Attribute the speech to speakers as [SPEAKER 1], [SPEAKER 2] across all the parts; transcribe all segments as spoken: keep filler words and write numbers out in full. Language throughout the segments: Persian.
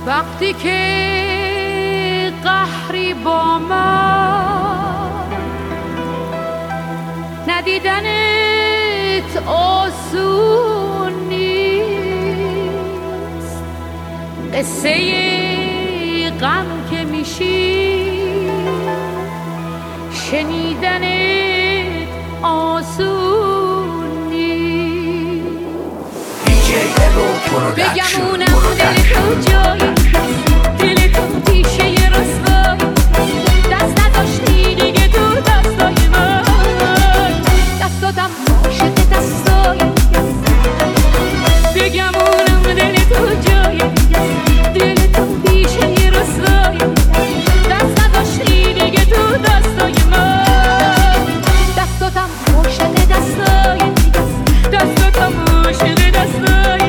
[SPEAKER 1] وقتی که قهری با من ندیدنت آسون نیست، قصه غم که میشی شنیدنت آسون نیست. بگمونم دل تو جایی دل تو تیشه رسوایی، دست نداشتی دیگه تو دستای من، دستاتم عاشق دستای. بگمونم دل تو جایی دل تو تیشه رسوایی، دست نداشتی دیگه تو دستای من، دستاتم عاشق دستای، دستاتم عاشق دستای.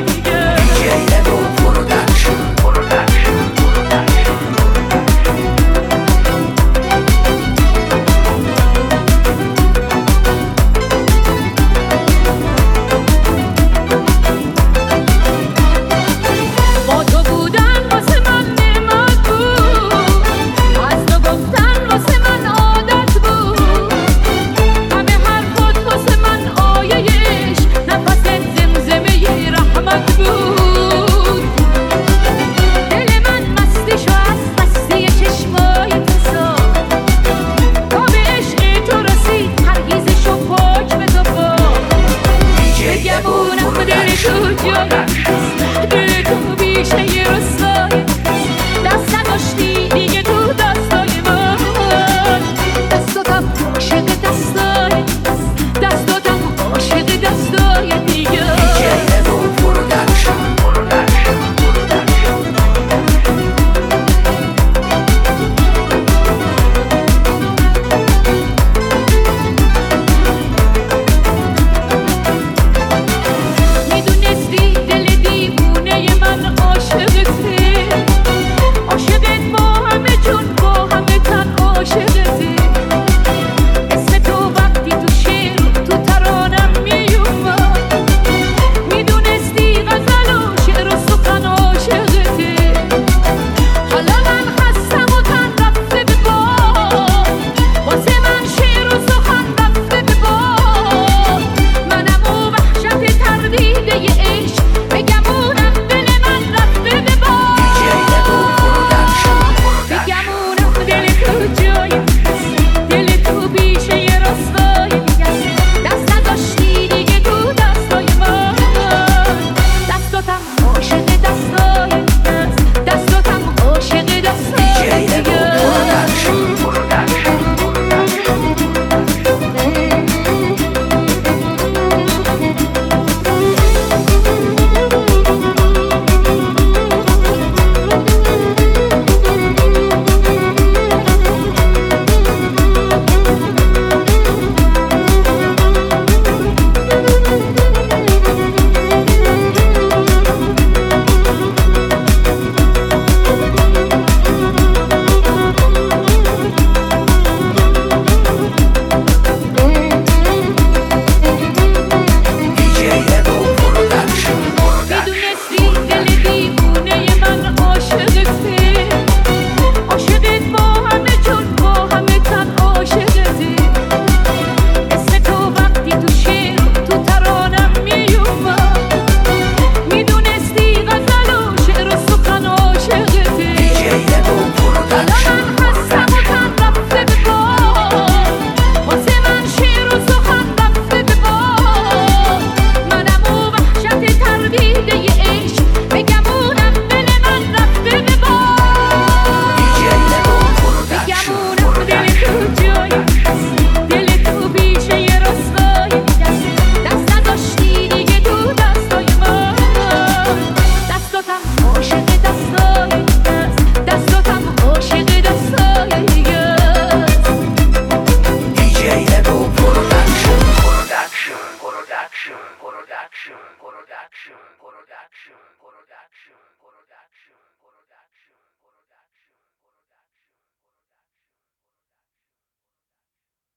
[SPEAKER 1] You're